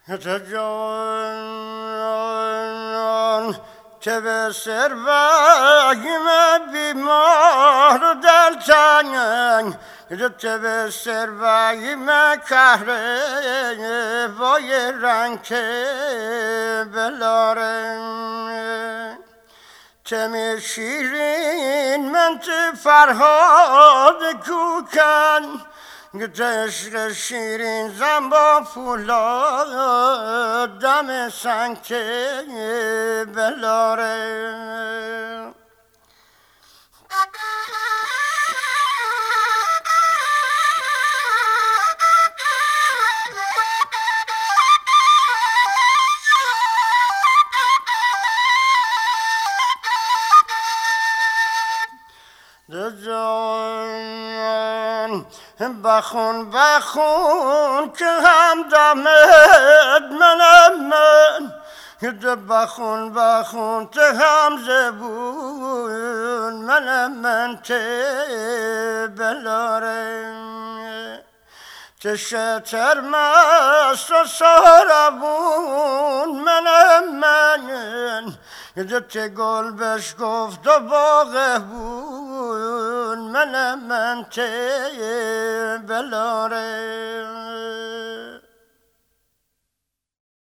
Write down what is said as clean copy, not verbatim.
جان که به سرویم بیمار و دلتنگ که به سرویم کهره وای رنگ که بلاره تم شیرین من تو فرهاد کوکن عشق شیرین زن با فولاد دم سنگ که بلاره بخون بخون که هم دمت من بخون بخون که هم زبون من ته بلاره که شتر مست و ساربون من که گل بش گفت و باغ بون من ته بلاره